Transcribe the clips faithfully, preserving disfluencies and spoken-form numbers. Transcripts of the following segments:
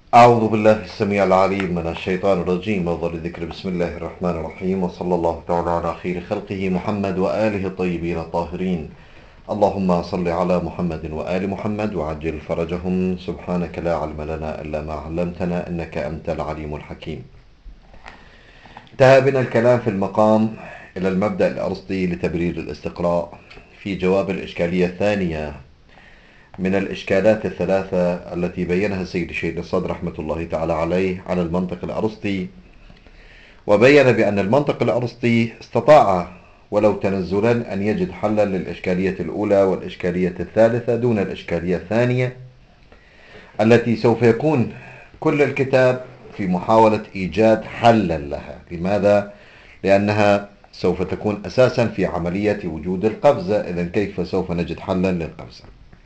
أعوذ بالله السميع العليم من الشيطان الرجيم وظل الذكر. بسم الله الرحمن الرحيم، وصلى الله تعالى على خير خلقه محمد وآله الطيبين الطاهرين. اللهم صل على محمد وآل محمد وعجل فرجهم. سبحانك لا علم لنا إلا ما علمتنا إنك أنت العليم الحكيم. انتهى بنا الكلام في المقام إلى المبدأ الأرسطي لتبرير الاستقراء في جواب الإشكالية الثانية من الإشكالات الثلاثة التي بينها السيد الشيخ الصدر رحمة الله تعالى عليه على المنطق الأرسطي، وبين بأن المنطق الأرسطي استطاع ولو تنزلا أن يجد حلا للإشكالية الأولى والإشكالية الثالثة دون الإشكالية الثانية التي سوف يكون كل الكتاب في محاولة إيجاد حلا لها. لماذا؟ لأنها سوف تكون أساسا في عملية وجود القفزة. إذن كيف سوف نجد حلا للقفزة؟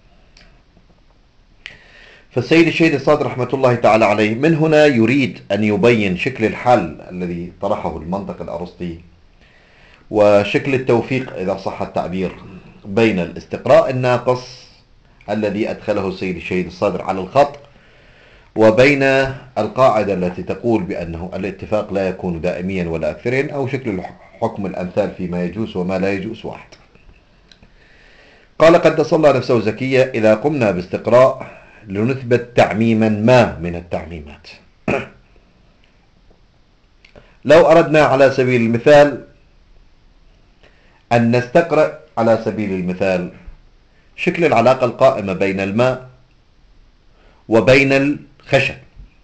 فالسيد الشيخ الصادر رحمة الله تعالى عليه من هنا يريد أن يبين شكل الحل الذي طرحه المنطق الأرسطي وشكل التوفيق إذا صح التعبير بين الاستقراء الناقص الذي أدخله السيد الشيخ الصادر على الخط وبين القاعدة التي تقول بأنه الاتفاق لا يكون دائميا ولا أكثرين، أو شكل حكم الأمثال فيما يجوز وما لا يجوز واحد. قال قدس الله نفسه زكية: إذا قمنا باستقراء لنثبت تعميما ما من التعميمات. لو أردنا على سبيل المثال أن نستقرأ على سبيل المثال شكل العلاقة القائمة بين الماء وبين الخشب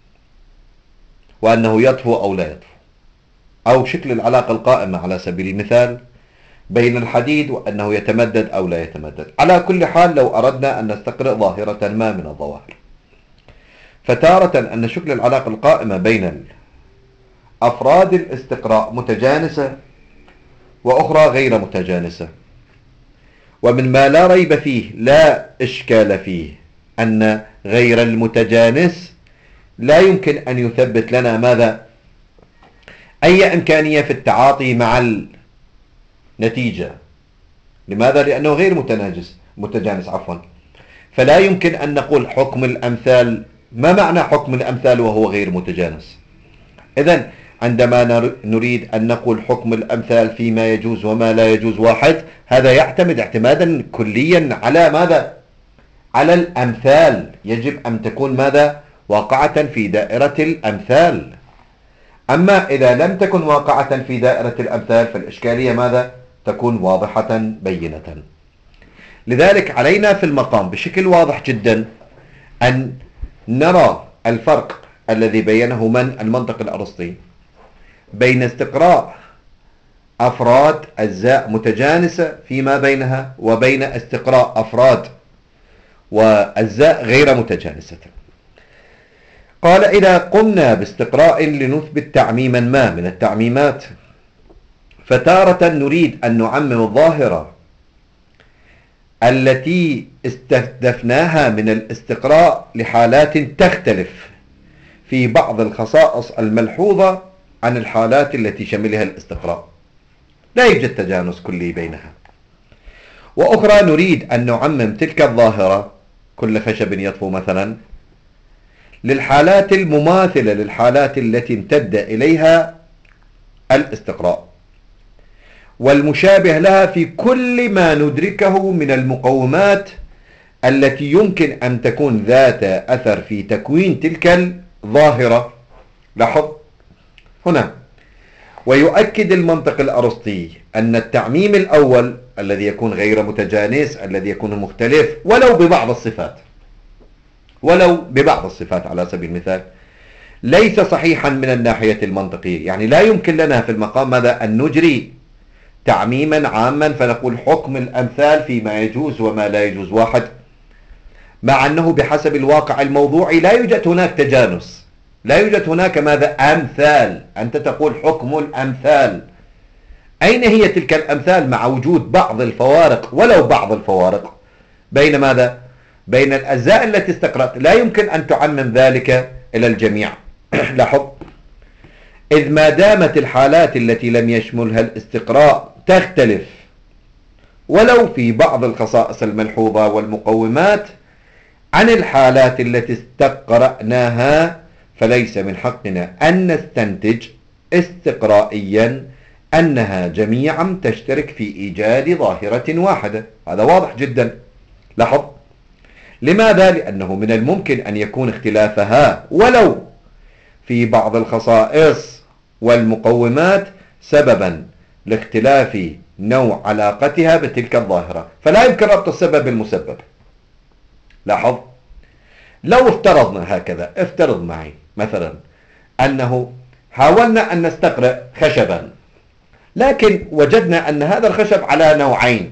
وأنه يطفو أو لا يطفو، أو شكل العلاقة القائمة على سبيل المثال بين الحديد وأنه يتمدد أو لا يتمدد. على كل حال لو أردنا أن نستقرأ ظاهرة ما من الظواهر، فتارة أن شكل العلاقة القائمة بين أفراد الاستقراء متجانسة وأخرى غير متجانسة، ومن ما لا ريب فيه لا إشكال فيه أن غير المتجانس لا يمكن أن يثبت لنا ماذا؟ أي إمكانية في التعاطي مع النتيجة. لماذا؟ لأنه غير متناجس متجانس عفوا فلا يمكن أن نقول حكم الأمثال. ما معنى حكم الأمثال وهو غير متجانس؟ إذن عندما نريد أن نقول حكم الأمثال فيما يجوز وما لا يجوز واحد، هذا يعتمد اعتمادا كليا على ماذا؟ على الأمثال. يجب أن تكون ماذا؟ واقعة في دائرة الأمثال. أما إذا لم تكن واقعة في دائرة الأمثال فالإشكالية ماذا؟ تكون واضحة بينة. لذلك علينا في المقام بشكل واضح جدا أن نرى الفرق الذي بينه من المنطق الأرسطي بين استقراء أفراد أجزاء متجانسة فيما بينها وبين استقراء أفراد وأجزاء غير متجانسة. قال: إذا قمنا باستقراء لنثبت تعميما ما من التعميمات، فتارة نريد أن نعمم الظاهرة التي استهدفناها من الاستقراء لحالات تختلف في بعض الخصائص الملحوظة عن الحالات التي شملها الاستقراء، لا يوجد تجانس كلي بينها. وأخرى نريد أن نعمم تلك الظاهرة كل خشب يطفو مثلا للحالات المماثلة للحالات التي امتد إليها الاستقراء والمشابه لها في كل ما ندركه من المقومات التي يمكن أن تكون ذات أثر في تكوين تلك الظاهرة. لاحظ هنا: ويؤكد المنطق الأرسطي أن التعميم الأول الذي يكون غير متجانس الذي يكون مختلف ولو ببعض الصفات ولو ببعض الصفات على سبيل المثال ليس صحيحا من الناحية المنطقية. يعني لا يمكن لنا في المقام ماذا؟ أن نجري تعميما عاما فنقول حكم الأمثال فيما يجوز وما لا يجوز واحد، مع أنه بحسب الواقع الموضوعي لا يوجد هناك تجانس، لا يوجد هناك ماذا؟ أمثال. أنت تقول حكم الأمثال، أين هي تلك الأمثال مع وجود بعض الفوارق ولو بعض الفوارق بين ماذا؟ بين الأجزاء التي استقرأت. لا يمكن أن تعمم ذلك إلى الجميع. لاحظ: إذ ما دامت الحالات التي لم يشملها الاستقراء تختلف ولو في بعض الخصائص الملحوظة والمقومات عن الحالات التي استقرأناها فليس من حقنا أن نستنتج استقرائيا أنها جميعا تشترك في إيجاد ظاهرة واحدة. هذا واضح جدا. لاحظ، لماذا؟ لأنه من الممكن أن يكون اختلافها ولو في بعض الخصائص والمقومات سببا لاختلاف نوع علاقتها بتلك الظاهرة، فلا يمكن ربط السبب بالمسبب. لاحظ، لو افترضنا هكذا، افترض معي مثلا أنه حاولنا أن نستقرأ خشبا، لكن وجدنا أن هذا الخشب على نوعين.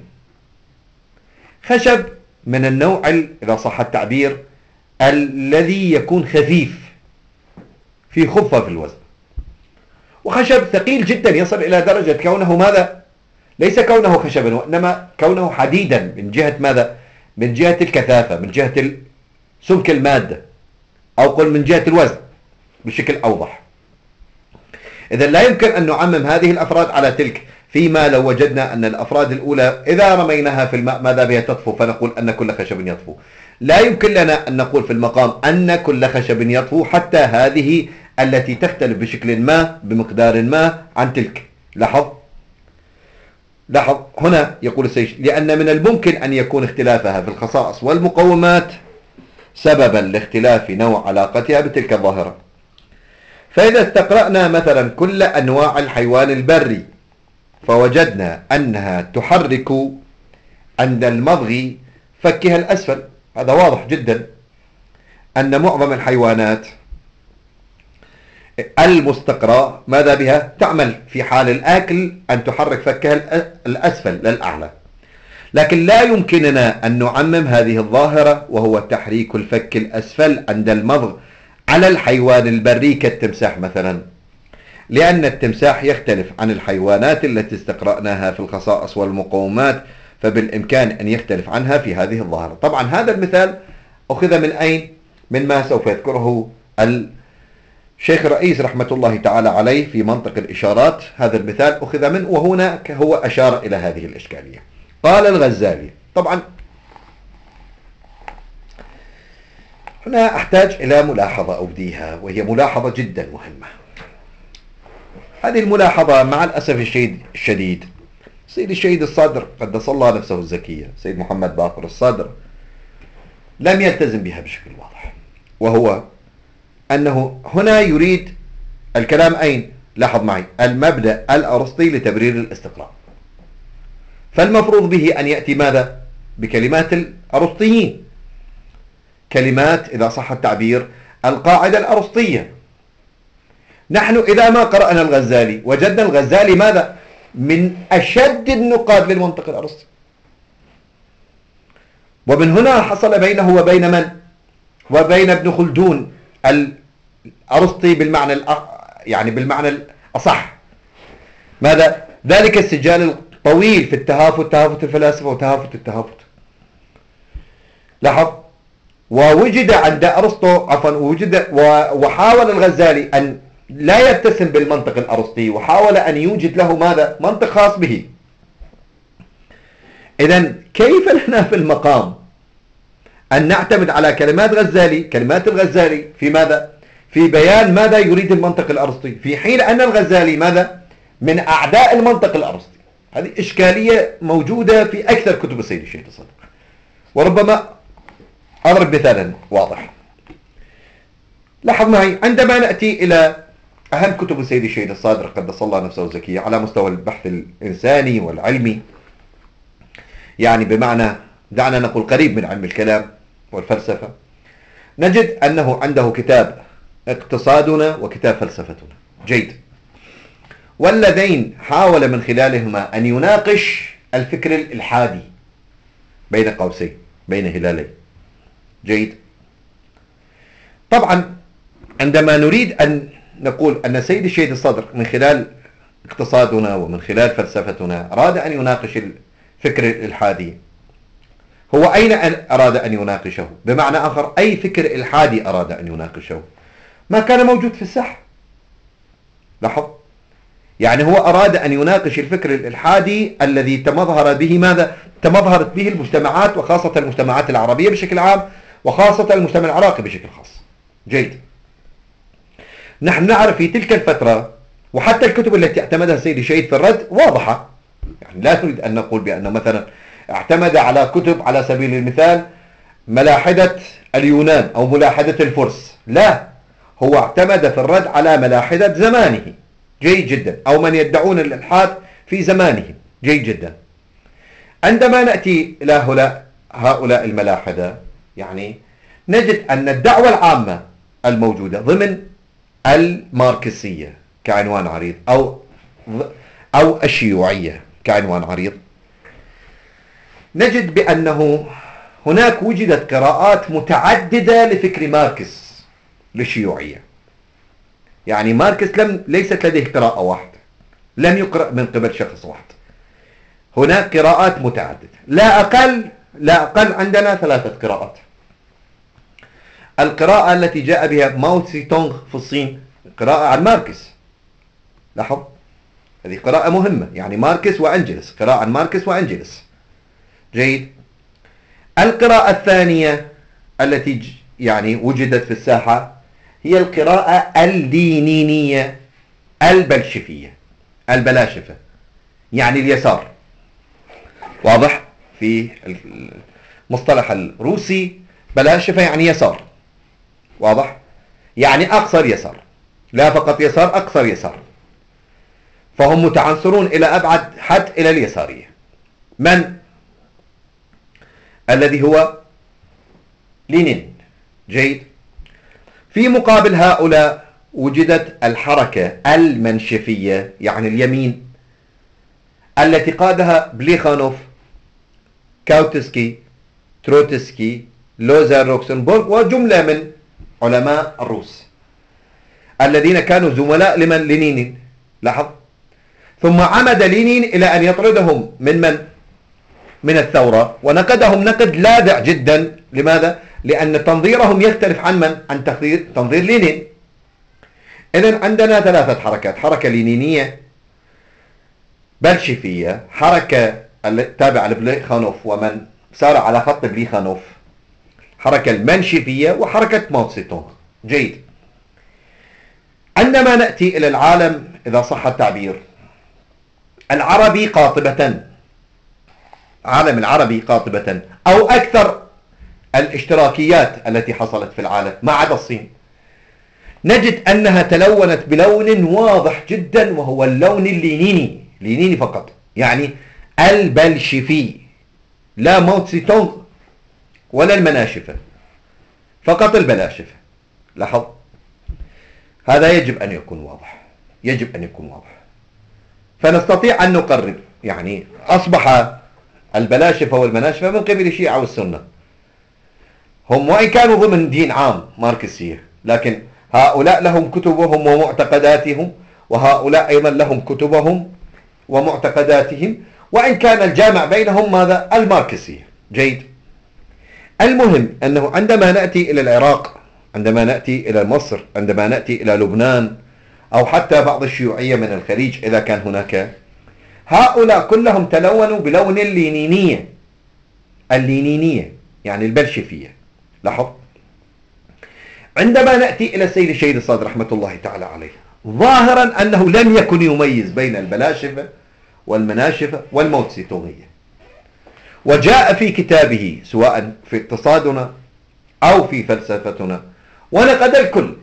خشب من النوع، إذا صح التعبير، الذي يكون خفيف في خفة في الوزن، وخشب ثقيل جدا يصل إلى درجة كونه ماذا؟ ليس كونه خشبا، وإنما كونه حديدا من جهة ماذا؟ من جهة الكثافة، من جهة سمك المادة، أو قل من جهة الوزن بشكل أوضح. إذا لا يمكن أن نعمم هذه الأفراد على تلك، فيما لو وجدنا أن الأفراد الأولى إذا رميناها في الماء ماذا بها؟ تطفو، فنقول أن كل خشب يطفو. لا يمكن لنا أن نقول في المقام أن كل خشب يطفو، حتى هذه التي تختلف بشكل ما بمقدار ما عن تلك. لاحظ لاحظ هنا يقول السيد لأن من الممكن أن يكون اختلافها في الخصائص والمقومات سببا لاختلاف نوع علاقتها بتلك الظاهرة. فإذا استقرأنا مثلا كل أنواع الحيوان البري فوجدنا أنها تحرك عند المضغ فكها الأسفل، هذا واضح جدا أن معظم الحيوانات المستقرأ ماذا بها؟ تعمل في حال الآكل أن تحرك فكها الأسفل للأعلى. لكن لا يمكننا أن نعمم هذه الظاهرة وهو تحريك الفك الأسفل عند المضغ على الحيوان البري كالتمساح مثلا، لأن التمساح يختلف عن الحيوانات التي استقرأناها في الخصائص والمقومات، فبالإمكان أن يختلف عنها في هذه الظاهرة. طبعا هذا المثال أخذ من أين؟ من ما سوف يذكره الشيخ الرئيس رحمة الله تعالى عليه في منطق الإشارات. هذا المثال أخذ منه، وهنا هو أشار إلى هذه الإشكالية. قال الغزالي، طبعا هنا أحتاج إلى ملاحظة أبديها، وهي ملاحظة جدا مهمة. هذه الملاحظة مع الأسف الشديد سيد الشهيد الصدر قدس الله نفسه الزكية سيد محمد باقر الصدر لم يلتزم بها بشكل واضح، وهو أنه هنا يريد الكلام أين؟ لاحظ معي، المبدأ الأرسطي لتبرير الاستقراء، فالمفروض به أن يأتي ماذا؟ بكلمات الأرسطيين، كلمات إذا صح التعبير القاعدة الأرسطية. نحن إذا ما قرأنا الغزالي وجدنا الغزالي ماذا؟ من أشد النقاد للمنطق الأرسطي، ومن هنا حصل بينه وبين من؟ وبين ابن خلدون الأرسطي بالمعنى الأ... يعني بالمعنى الأصح ماذا؟ ذلك السجال الطويل في التهافت، تهافت الفلاسفة وتهافت التهافت. لاحظ، ووجد عند أرسطو عفوا وجد وحاول الغزالي أن لا يتسم بالمنطق الأرسطي، وحاول أن يوجد له ماذا؟ منطق خاص به. إذن كيف لنا في المقام أن نعتمد على كلمات غزالي كلمات الغزالي في ماذا؟ في بيان ماذا يريد المنطق الأرسطي، في حين أن الغزالي ماذا؟ من أعداء المنطق الأرسطي. هذه إشكالية موجودة في أكثر كتب السيد الشهيد الصدر. وربما أضرب مثالا واضح. لاحظ معي، عندما نأتي إلى أهم كتب السيد الشهيد الصادر قدس الله نفسه الزكية على مستوى البحث الإنساني والعلمي، يعني بمعنى دعنا نقول قريب من علم الكلام والفلسفة، نجد أنه عنده كتاب اقتصادنا وكتاب فلسفتنا. جيد. والذين حاول من خلالهما أن يناقش الفكر الإلحادي بين قوسين، بين هلالين. جيد. طبعا عندما نريد أن نقول أن سيد الشهيد الصدر من خلال اقتصادنا ومن خلال فلسفتنا أراد أن يناقش الفكر الإلحادي، هو أين أراد أن يناقشه؟ بمعنى آخر، أي فكر إلحادي أراد أن يناقشه؟ ما كان موجود في الساحة. لاحظ، يعني هو أراد أن يناقش الفكر الإلحادي الذي تمظهر به ماذا؟ تمظهرت به المجتمعات، وخاصة المجتمعات العربية بشكل عام، وخاصة المجتمع العراقي بشكل خاص. جيد. نحن نعرف في تلك الفترة، وحتى الكتب التي اعتمدها السيد الشهيد في الرد واضحة، يعني لا نريد أن نقول بأنه مثلا اعتمد على كتب على سبيل المثال ملاحدة اليونان أو ملاحدة الفرس، لا، هو اعتمد في الرد على ملاحدة زمانه، جيد جدا، أو من يدعون الإلحاد في زمانه، جيد جدا. عندما نأتي إلى هؤلاء هؤلاء الملاحدة، يعني نجد أن الدعوة العامة الموجودة ضمن الماركسية كعنوان عريض أو أو الشيوعية كعنوان عريض، نجد بأنه هناك وجدت قراءات متعددة لفكر ماركس للشيوعية. يعني ماركس لم ليست لديه قراءة واحدة، لم يقرأ من قبل شخص واحد، هناك قراءات متعددة، لا أقل لا أقل عندنا ثلاثة قراءات. القراءة التي جاء بها ماو تسي تونغ في الصين قراءة عن ماركس، لاحظ هذه قراءة مهمة، يعني ماركس وأنجلس، قراءة عن ماركس وأنجلس، جيد. القراءة الثانية التي يعني وجدت في الساحة هي القراءة اللينينية البلشفية، البلاشفة، يعني اليسار، واضح في المصطلح الروسي بلاشفة يعني يسار، واضح، يعني أقصر يسار، لا فقط يسار، أقصر يسار، فهم متعنصرون إلى أبعد حد إلى اليسارية. من الذي هو لينين، جيد. في مقابل هؤلاء وجدت الحركة المنشفية يعني اليمين التي قادها بليخانوف، كاوتسكي، تروتسكي، لوزا روكسنبورغ وجملة من علماء الروس الذين كانوا زملاء لمن لينين، لاحظ. ثم عمد لينين إلى أن يطردهم من من من الثورة، ونقدهم نقد لاذع جدا. لماذا؟ لأن تنظيرهم يختلف عن من؟ عن تنظير تنظير لينين. إذن عندنا ثلاثة حركات: حركة لينينية بلشفية، حركة تابعة لبليخانوف ومن سار على خط بليخانوف، حركة المنشفية، وحركة ماو تسي تونغ، جيد. عندما نأتي إلى العالم، إذا صح التعبير، العربي قاطبة، عالم العربي قاطبة، أو أكثر الاشتراكيات التي حصلت في العالم ما عدا الصين، نجد أنها تلونت بلون واضح جدا، وهو اللون اللينيني، لينيني فقط، يعني البلشفي، لا ماو تسي تونغ ولا المناشفة، فقط البلاشفة. لاحظ، هذا يجب أن يكون واضح، يجب أن يكون واضح، فنستطيع أن نقرب. يعني أصبح البلاشفة والمناشفة من قبل الشيعة والسنة، هم وإن كانوا ضمن دين عام ماركسية، لكن هؤلاء لهم كتبهم ومعتقداتهم، وهؤلاء أيضا لهم كتبهم ومعتقداتهم، وإن كان الجامع بينهم ماذا؟ الماركسية، جيد. المهم أنه عندما نأتي إلى العراق، عندما نأتي إلى مصر، عندما نأتي إلى لبنان، أو حتى بعض الشيوعية من الخليج إذا كان هناك، هؤلاء كلهم تلونوا بلون اللينينية، اللينينية يعني البلشفية. لاحظ، عندما نأتي إلى السيد الشهيد الصادق رحمة الله تعالى عليه، ظاهرا أنه لم يكن يميز بين البلاشفة والمناشفة والماو تسي تونغية، وجاء في كتابه سواء في اقتصادنا أو في فلسفتنا ونقد الكل،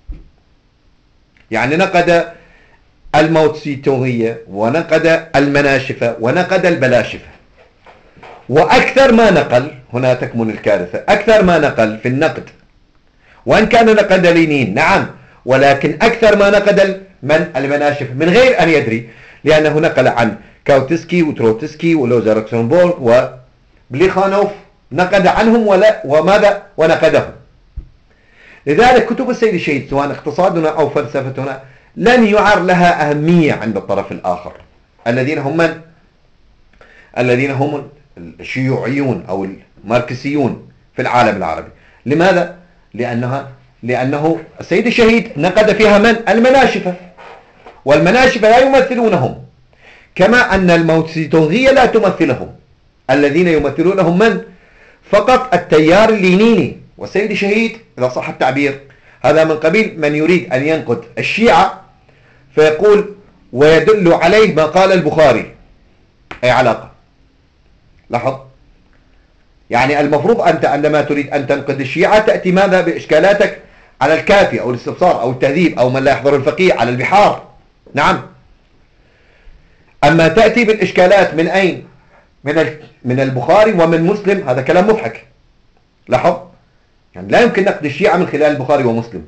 يعني نقد الماو تسي تونغية ونقد المناشفة ونقد البلاشفة. وأكثر ما نقل، هنا تكمن الكارثة، أكثر ما نقل في النقد، وإن كان نقد لينين نعم، ولكن أكثر ما نقد من المناشفة من غير أن يدري، لأنه نقل عن كاوتسكي وتروتسكي ولوزا روكسنبورغ وبليخانوف، نقد عنهم ولا وماذا ونقدهم. لذلك كتب السيد الشهيد سواء اقتصادنا أو فلسفتنا لن يعر لها أهمية عند الطرف الآخر، الذين هم من؟ الذين هم الشيوعيون أو الماركسيون في العالم العربي. لماذا؟ لأنها لأنه السيد الشهيد نقد فيها من؟ المناشفة، والمناشفة لا يمثلونهم، كما أن الماو تسي تونغية لا تمثلهم، الذين يمثلونهم من؟ فقط التيار اللينيني. والسيد الشهيد إذا صح التعبير هذا من قبيل من يريد أن ينقد الشيعة فيقول ويدل عليه ما قال البخاري. أي علاقة؟ لاحظ، يعني المفروض أنت عندما تريد أن تنقد الشيعة تأتي ماذا بإشكالاتك على الكافي أو الاستبصار أو التهذيب أو من لا يحضر الفقيه على البحار. نعم. أما تأتي بالإشكالات من أين؟ من من البخاري ومن مسلم، هذا كلام مضحك. لاحظ، يعني لا يمكن نقد الشيعة من خلال البخاري ومسلم.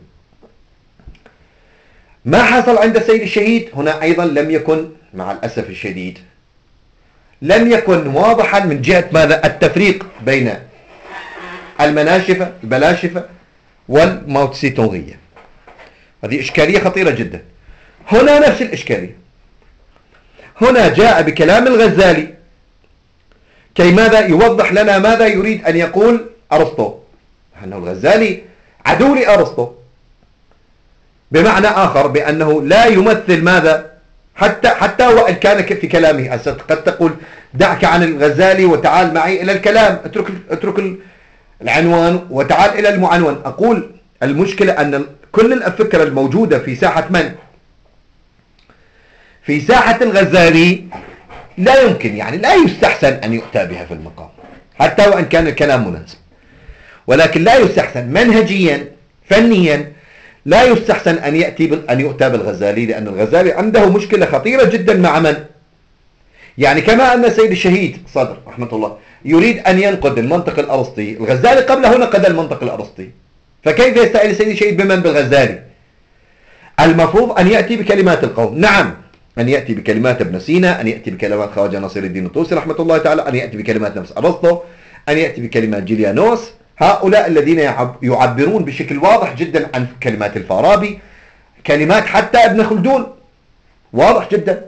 ما حصل عند السيد الشهيد هنا أيضا لم يكن، مع الأسف الشديد، لم يكن واضحا من جهة ماذا؟ التفريق بين المناشفة البلاشفة والموتسيتونغية. هذه إشكالية خطيرة جدا. هنا نفس الإشكالية، هنا جاء بكلام الغزالي كي ماذا؟ يوضح لنا ماذا يريد أن يقول أرسطو، أنه الغزالي عدو لأرسطو، بمعنى آخر بأنه لا يمثل ماذا؟ حتى حتى وإن كان في كلامه قد تقول دعك عن الغزالي وتعال معي إلى الكلام، اترك اترك العنوان وتعال إلى المعنون. أقول المشكلة أن كل الفكرة الموجودة في ساحة من؟ في ساحة الغزالي لا يمكن، يعني لا يستحسن أن يؤتى بها في المقام حتى وإن كان الكلام مناسب، ولكن لا يستحسن منهجيا فنيا، لا يستحسن أن يأتي أن يؤتى بالغزالي، لأن الغزالي عنده مشكلة خطيرة جدا مع من؟ يعني كما أن السيد الشهيد صدر رحمة الله يريد أن ينقد المنطق الأرسطي، الغزالي قبله نقد المنطق الأرسطي، فكيف يستعين السيد الشهيد بمن؟ بالغزالي. المفروض أن يأتي بكلمات القوم، نعم، أن يأتي بكلمات ابن سينا، أن يأتي بكلمات خواجة ناصر الدين الطوسي رحمة الله تعالى، أن يأتي بكلمات نفس أرسطو، أن يأتي بكلمات جيليانوس، هؤلاء الذين يعبرون بشكل واضح جدا عن كلمات الفارابي، كلمات حتى ابن خلدون، واضح جدا.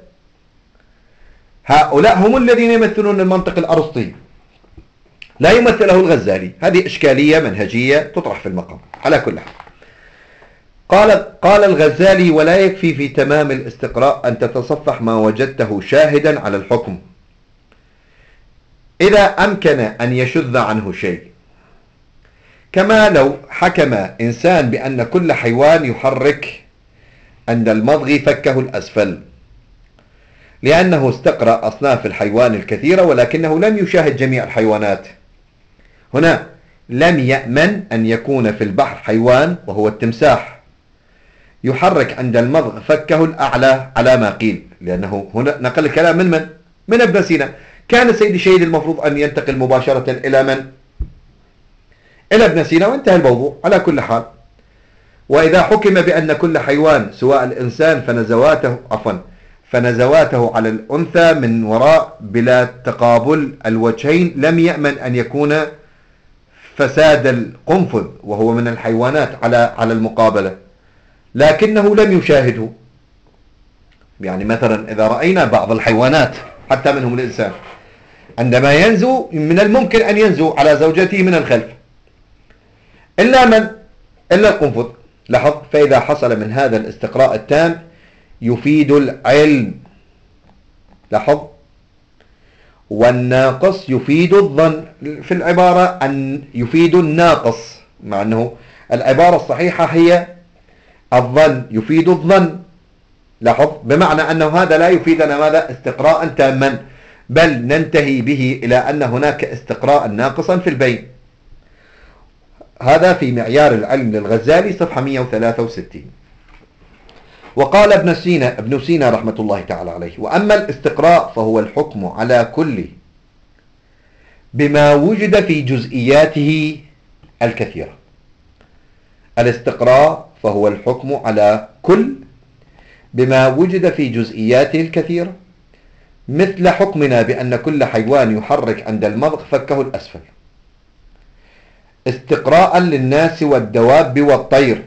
هؤلاء هم الذين يمثلون المنطق الأرسطي، لا يمثله الغزالي. هذه إشكالية منهجية تطرح في المقام. على كل حال، قال قال الغزالي: ولا يكفي في تمام الاستقراء أن تتصفح ما وجدته شاهدا على الحكم إذا أمكن أن يشذ عنه شيء، كما لو حكم إنسان بأن كل حيوان يحرك عند المضغ فكه الأسفل، لأنه استقرأ أصناف الحيوان الكثيرة ولكنه لم يشاهد جميع الحيوانات. هنا لم يأمن أن يكون في البحر حيوان وهو التمساح يحرك عند المضغ فكه الأعلى على ما قيل، لأنه هنا نقل الكلام من من؟ من ابن سينا. كان السيد الشهيد المفروض أن ينتقل مباشرة إلى من؟ إلى ابن سينا وانتهى الموضوع. على كل حال، وإذا حكم بأن كل حيوان سواء الإنسان فنزواته عفوا فنزواته على الأنثى من وراء بلا تقابل الوجهين، لم يأمن أن يكون فساد القنفذ وهو من الحيوانات على على المقابلة، لكنه لم يشاهده. يعني مثلا إذا رأينا بعض الحيوانات حتى منهم الإنسان عندما ينزو، من الممكن أن ينزو على زوجته من الخلف، إلا من؟ إلا القنفذ. لاحظ، فإذا حصل من هذا الاستقراء التام يفيد العلم. لاحظ، والناقص يفيد الظن. في العبارة أن يفيد الناقص، مع أنه العبارة الصحيحة هي الظن يفيد الظن. لاحظ، بمعنى أنه هذا لا يفيدنا ماذا؟ استقراء تاما، بل ننتهي به إلى أن هناك استقراء ناقصا في البين. هذا في معيار العلم للغزالي صفحة مئة وثلاثة وستين. وقال ابن سينا ابن سينا رحمة الله تعالى عليه: وأما الاستقراء فهو الحكم على كل بما وجد في جزئياته الكثيرة. الاستقراء فهو الحكم على كل بما وجد في جزئياته الكثيرة، مثل حكمنا بأن كل حيوان يحرك عند المضغ فكه الأسفل، استقراء للناس والدواب والطير.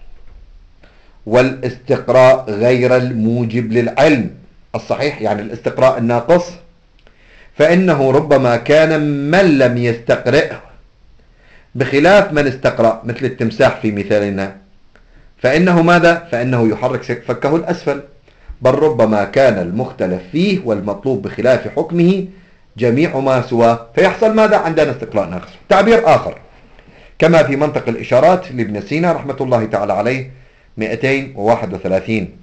والاستقراء غير الموجب للعلم الصحيح، يعني الاستقراء الناقص، فإنه ربما كان من لم يستقرئه، بخلاف من استقرأ مثل التمساح في مثالنا، فإنه ماذا؟ فإنه يحرك فكه الأسفل، بل ربما كان المختلف فيه والمطلوب بخلاف حكمه جميع ما سواه، فيحصل ماذا؟ عندنا استقراء ناقص. تعبير آخر: كما في منطق الإشارات لابن سينا رحمة الله تعالى عليه مئتين وواحد وثلاثين.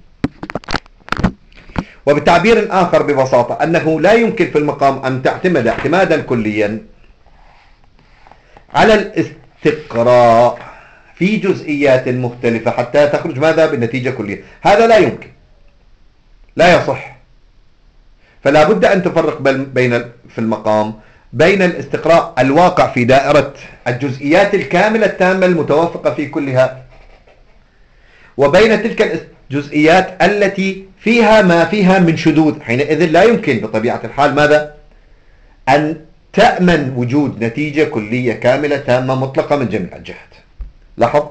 وبتعبير آخر ببساطة أنه لا يمكن في المقام أن تعتمد اعتمادا كليا على الاستقراء في جزئيات مختلفة حتى تخرج ماذا بالنتيجة كلية. هذا لا يمكن، لا يصح. فلا بد أن تفرق بين في المقام بين الاستقراء الواقع في دائرة الجزئيات الكاملة التامة المتوافقة في كلها، وبين تلك الجزئيات التي فيها ما فيها من شذوذ. حينئذ لا يمكن بطبيعة الحال ماذا؟ أن تأمن وجود نتيجة كلية كاملة تامة مطلقة من جميع الجهات. لاحظ.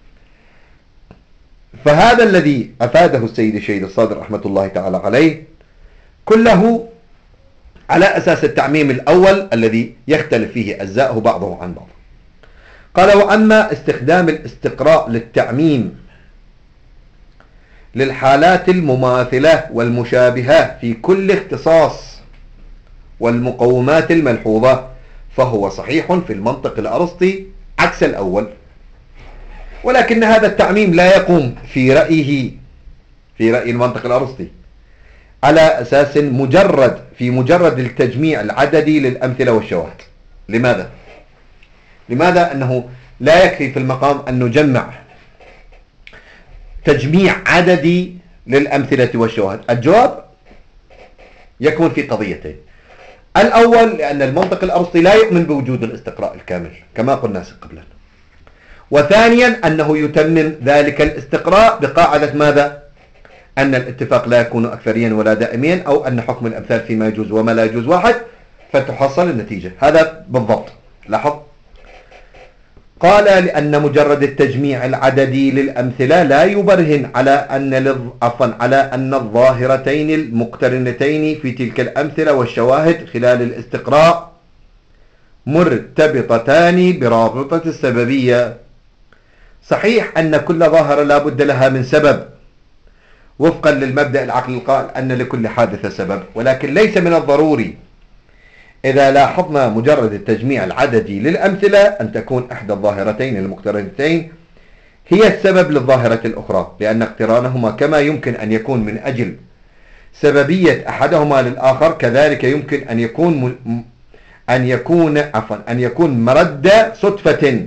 فهذا الذي أفاده السيد الشهيد الصادر رحمة الله تعالى عليه كله على أساس التعميم الأول الذي يختلف فيه أجزاءه بعضه عن بعض. قال: وأما استخدام الاستقراء للتعميم للحالات المماثلة والمشابهة في كل اختصاص والمقومات الملحوظة فهو صحيح في المنطق الأرسطي عكس الأول، ولكن هذا التعميم لا يقوم في رأيه في رأي المنطق الأرسطي على أساس مجرد في مجرد التجميع العددي للأمثلة والشواهد. لماذا؟ لماذا أنه لا يكفي في المقام أن نجمع تجميع عددي للأمثلة والشواهد؟ الجواب يكمن في قضيتين. الأول لأن المنطق الأرسطي لا يؤمن بوجود الاستقراء الكامل كما قلنا قبلا، وثانيا أنه يتمم ذلك الاستقراء بقاعدة ماذا؟ أن الاتفاق لا يكون أكثريا ولا دائميا، أو أن حكم الأمثال فيما يجوز وما لا يجوز واحد فتحصل النتيجة. هذا بالضبط. لاحظ. قال: لأن مجرد التجميع العددي للأمثلة لا يبرهن على أن عفوا على أن الظاهرتين المقترنتين في تلك الأمثلة والشواهد خلال الاستقراء مرتبطتان برابطة السببية. صحيح أن كل ظاهرة لا بد لها من سبب وفقا للمبدأ العقلي القائل أن لكل حادثة سبب، ولكن ليس من الضروري إذا لاحظنا مجرد التجميع العددي للأمثلة أن تكون إحدى الظاهرتين المقترنتين هي السبب للظاهرة الأخرى، لأن اقترانهما كما يمكن أن يكون من أجل سببية أحدهما للآخر كذلك يمكن أن يكون م... أن يكون عفوا أن يكون مرد صدفة،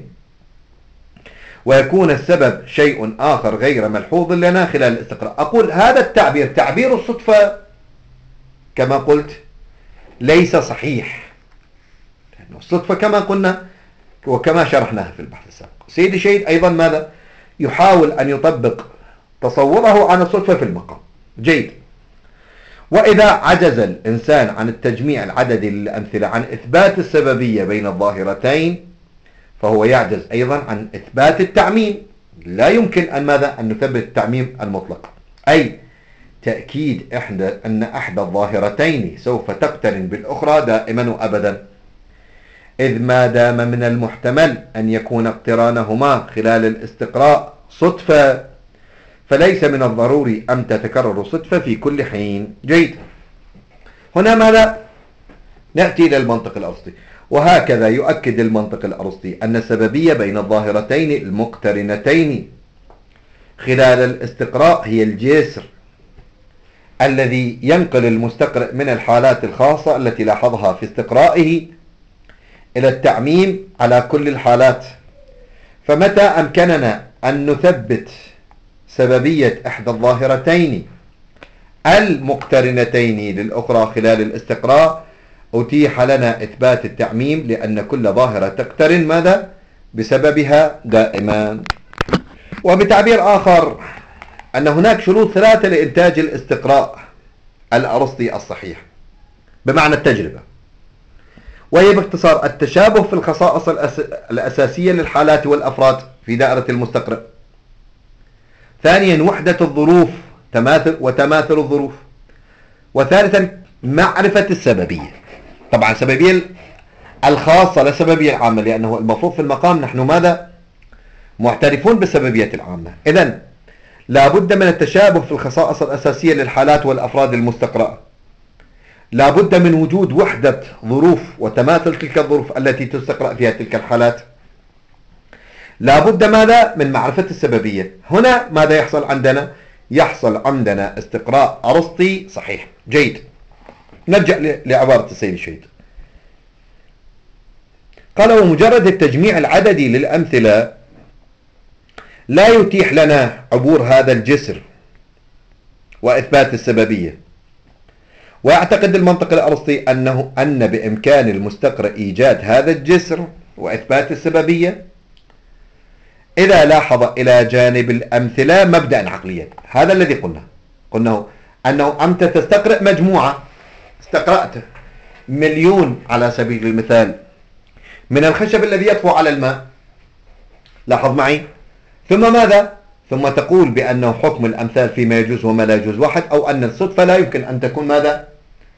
ويكون السبب شيء آخر غير ملحوظ لنا خلال الاستقراء. أقول هذا التعبير تعبير الصدفة كما قلت ليس صحيح، لأن الصدفة كما قلنا وكما شرحناها في البحث السابق سيد الشهيد أيضا ماذا؟ يحاول أن يطبق تصوره عن الصدفة في المقام. جيد. وإذا عجز الإنسان عن التجميع العددي للأمثلة عن إثبات السببية بين الظاهرتين فهو يعجز أيضا عن إثبات التعميم. لا يمكن أن ماذا؟ أن نثبت التعميم المطلق، أي تأكيد إحدى أن أحدى الظاهرتين سوف تقترن بالأخرى دائما وأبدا، إذ ما دام من المحتمل أن يكون اقترانهما خلال الاستقراء صدفة فليس من الضروري أن تتكرر صدفة في كل حين. جيد. هنا ماذا؟ نأتي إلى المنطق الأرسطي. وهكذا يؤكد المنطق الأرسطي أن السببية بين الظاهرتين المقترنتين خلال الاستقراء هي الجسر الذي ينقل المستقرئ من الحالات الخاصة التي لاحظها في استقرائه إلى التعميم على كل الحالات. فمتى أمكننا أن نثبت سببية إحدى الظاهرتين المقترنتين للأخرى خلال الاستقراء أتيح لنا إثبات التعميم، لأن كل ظاهرة تقترن ماذا؟ بسببها دائما. وبتعبير آخر أن هناك شروط ثلاثة لإنتاج الاستقراء الأرسطي الصحيح بمعنى التجربة، وهي باختصار التشابه في الخصائص الأساسية للحالات والأفراد في دائرة المستقرئ. ثانيا وحدة الظروف تماثل وتماثل الظروف. وثالثا معرفة السببية، طبعا السببية الخاصة لا السببية العامة، لأنه المفروض في المقام نحن ماذا؟ معترفون بالسببية العامة. إذن لا بد من التشابه في الخصائص الأساسية للحالات والأفراد المستقرأة. لا بد من وجود وحدة ظروف وتماثل تلك الظروف التي تستقرأ فيها تلك الحالات. لابد ماذا؟ من معرفة السببية. هنا ماذا يحصل عندنا؟ يحصل عندنا استقراء أرسطي صحيح. جيد، نرجع لعبارة السيد الشهيد. قال: ومجرد التجميع العددي للأمثلة لا يتيح لنا عبور هذا الجسر وإثبات السببية. ويعتقد المنطق الأرسطي أنه أن بإمكان المستقرئ إيجاد هذا الجسر وإثبات السببية إذا لاحظ إلى جانب الأمثلة مبدأ عقليا. هذا الذي قلنا قلنا أنه أنت تستقرئ مجموعة، استقرأت مليون على سبيل المثال من الخشب الذي يطفو على الماء، لاحظ معي، ثم ماذا؟ ثم تقول بأنه حكم الأمثال فيما يجوز وما لا يجوز واحد، أو أن الصدفة لا يمكن أن تكون ماذا؟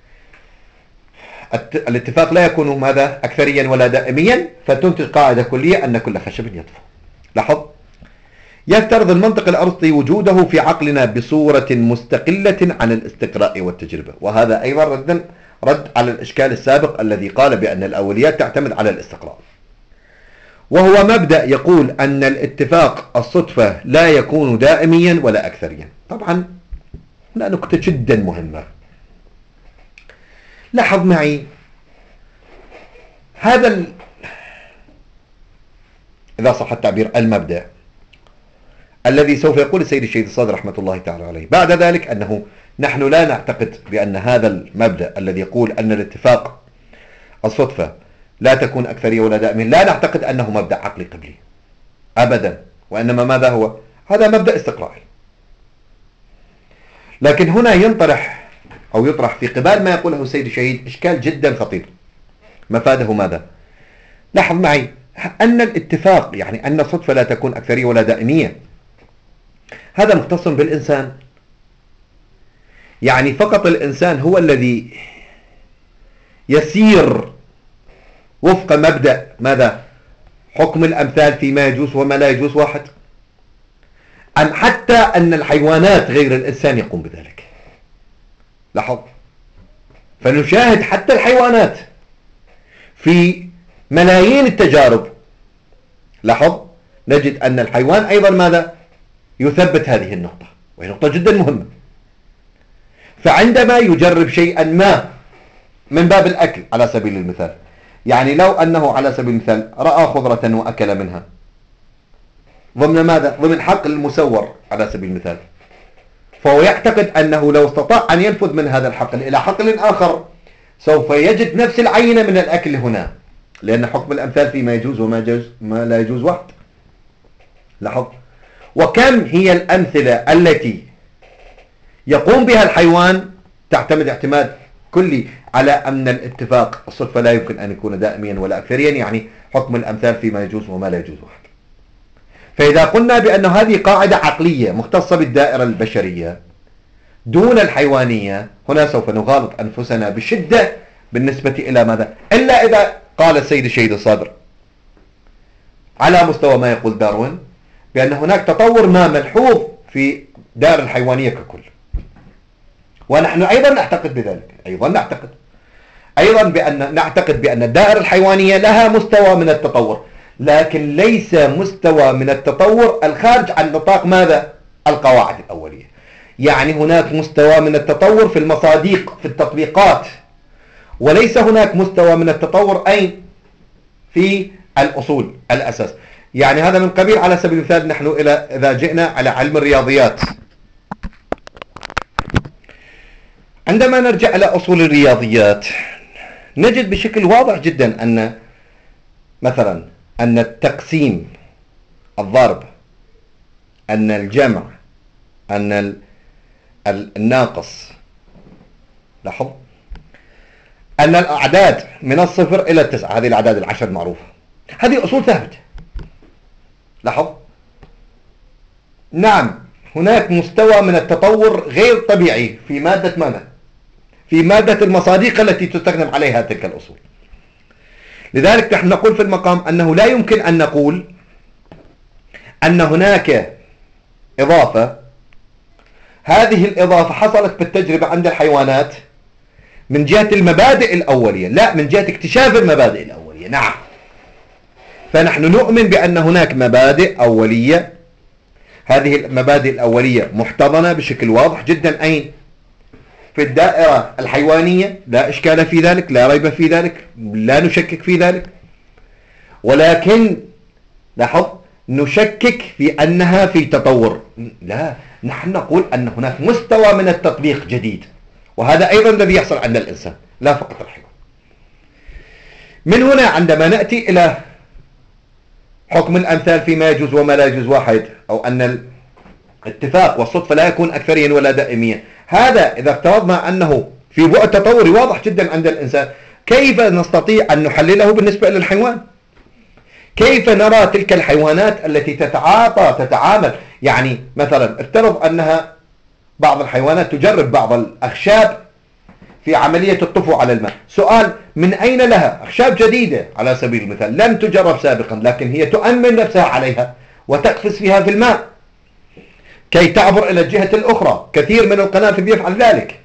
الاتفاق لا يكون ماذا؟ أكثريا ولا دائميا، فتنتج قاعدة كلية أن كل خشب يطفو. لاحظ، يفترض المنطق الأرسطي وجوده في عقلنا بصورة مستقلة عن الاستقراء والتجربة. وهذا أيضا رد, رد على الإشكال السابق الذي قال بأن الأوليات تعتمد على الاستقراء، وهو مبدأ يقول أن الاتفاق الصدفة لا يكون دائميا ولا أكثريا. طبعا هنا نكتة جدا مهمة. لاحظ معي هذا ال... إذا صح التعبير المبدأ الذي سوف يقول السيد الشهيد الصادر رحمة الله تعالى عليه بعد ذلك أنه نحن لا نعتقد بأن هذا المبدأ الذي يقول أن الاتفاق الصدفة لا تكون أكثرية ولا دائمية، لا نعتقد أنه مبدأ عقلي قبلي أبدا، وإنما ماذا هو؟ هذا مبدأ استقرائي. لكن هنا ينطرح أو يطرح في قبال ما يقوله السيد الشهيد إشكال جدا خطير، مفاده ماذا؟ لاحظ معي أن الاتفاق، يعني أن الصدفة لا تكون أكثرية ولا دائمية، هذا مختص بالإنسان. يعني فقط الإنسان هو الذي يسير وفق مبدأ ماذا؟ حكم الأمثال فيما يجوز وما لا يجوز واحد، أم حتى أن الحيوانات غير الإنسان يقوم بذلك؟ لاحظ، فنشاهد حتى الحيوانات في ملايين التجارب، لاحظ، نجد أن الحيوان أيضا ماذا؟ يثبت هذه النقطة، وهي نقطة جدا مهمة. فعندما يجرب شيئا ما من باب الأكل على سبيل المثال، يعني لو أنه على سبيل المثال رأى خضرة وأكل منها ضمن ماذا؟ ضمن حقل المسور على سبيل المثال، فهو يعتقد أنه لو استطاع أن ينفذ من هذا الحقل إلى حقل آخر سوف يجد نفس العينة من الأكل هنا، لأن حكم الأمثال فيما يجوز وما يجوز ما لا يجوز واحد. لاحظ، وكم هي الأمثلة التي يقوم بها الحيوان تعتمد اعتماد كلي على أن الاتفاق الصدفة لا يمكن أن يكون دائميا ولا أكثريا، يعني حكم الأمثال فيما يجوز وما لا يجوز واحد. فإذا قلنا بأن هذه قاعدة عقلية مختصة بالدائرة البشرية دون الحيوانية، هنا سوف نغالط أنفسنا بشدة بالنسبة إلى ماذا؟ إلا إذا قال السيد الشهيد الصادر على مستوى ما يقول داروين بأن هناك تطور ما ملحوظ في دائرة الحيوانية ككل، ونحن أيضا نعتقد بذلك، أيضا نعتقد أيضا بأن نعتقد بأن الدائرة الحيوانية لها مستوى من التطور، لكن ليس مستوى من التطور الخارج عن نطاق ماذا؟ القواعد الأولية. يعني هناك مستوى من التطور في المصادق في التطبيقات، وليس هناك مستوى من التطور أين؟ في الأصول الأساس. يعني هذا من قبيل على سبيل المثال نحن إلى إذا جئنا على علم الرياضيات، عندما نرجع إلى أصول الرياضيات نجد بشكل واضح جدا أن مثلا أن التقسيم، الضرب، أن الجمع، أن الناقص، لاحظ، أن الأعداد من الصفر إلى التسعة، هذه الأعداد العشر معروفة، هذه أصول ثابتة. لاحظ، نعم هناك مستوى من التطور غير طبيعي في مادة ماذا؟ في مادة المصادق التي تستخدم عليها تلك الأصول. لذلك نحن نقول في المقام أنه لا يمكن أن نقول أن هناك إضافة، هذه الإضافة حصلت بالتجربة عند الحيوانات من جهة المبادئ الأولية، لا من جهة اكتشاف المبادئ الأولية. نعم، فنحن نؤمن بأن هناك مبادئ أولية، هذه المبادئ الأولية محتضنة بشكل واضح جدا. أين؟ في الدائرة الحيوانية، لا إشكال في ذلك، لا ريب في ذلك، لا نشكك في ذلك. ولكن لاحظ، نشكك في أنها في تطور. لا، نحن نقول أن هناك مستوى من التطبيق جديد، وهذا أيضا الذي يحصل عند الإنسان لا فقط الحيوان. من هنا عندما نأتي إلى حكم الأمثال فيما يجوز وما لا يجوز واحد، أو أن الاتفاق والصدفة لا يكون أكثريا ولا دائميا، هذا إذا افترضنا أنه في بعد تطوري واضح جدا عند الإنسان، كيف نستطيع أن نحلله بالنسبة إلى الحيوان؟ كيف نرى تلك الحيوانات التي تتعاطى تتعامل؟ يعني مثلا افترض أنها بعض الحيوانات تجرب بعض الأخشاب في عملية الطفو على الماء. سؤال: من أين لها أخشاب جديدة على سبيل المثال لم تجرب سابقا، لكن هي تؤمن نفسها عليها وتقفز فيها في الماء كي تعبر إلى الجهة الأخرى؟ كثير من القنافذ يفعل ذلك.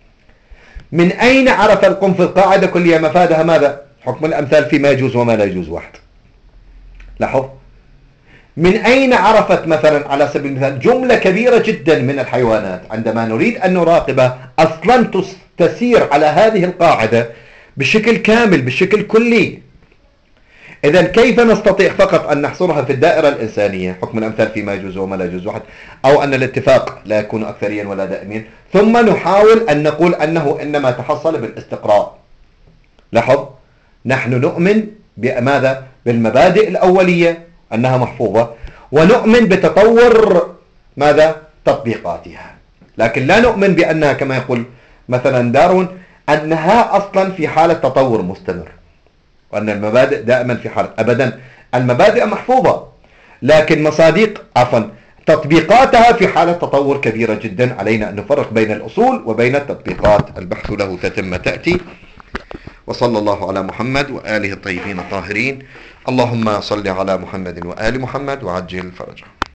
من أين عرف القنفذ قاعدة كلية مفادها ماذا؟ حكم الأمثال فيما يجوز وما لا يجوز واحد. لاحظ، من أين عرفت مثلا على سبيل المثال جملة كبيرة جدا من الحيوانات عندما نريد أن نراقبها أصلا تسير على هذه القاعدة بشكل كامل بشكل كلي؟ إذا كيف نستطيع فقط أن نحصرها في الدائرة الإنسانية، حكم الأمثال فيما يجوز وما لا يجوز واحد، أو أن الاتفاق لا يكون أكثريا ولا دائميا، ثم نحاول أن نقول أنه إنما تحصل بالاستقراء؟ لاحظ، نحن نؤمن بماذا؟ بالمبادئ الأولية أنها محفوظة، ونؤمن بتطور ماذا؟ تطبيقاتها، لكن لا نؤمن بأنها كما يقول مثلا داروين أنها أصلا في حالة تطور مستمر، وأن المبادئ دائما في حالة. أبدا، المبادئ محفوظة، لكن مصادق عفوا تطبيقاتها في حالة تطور كبيرة جدا. علينا أن نفرق بين الأصول وبين التطبيقات. البحث له تتم تأتي. وصلى الله على محمد وآله الطيبين الطاهرين. اللهم صل على محمد وآل محمد وعجل فرجه.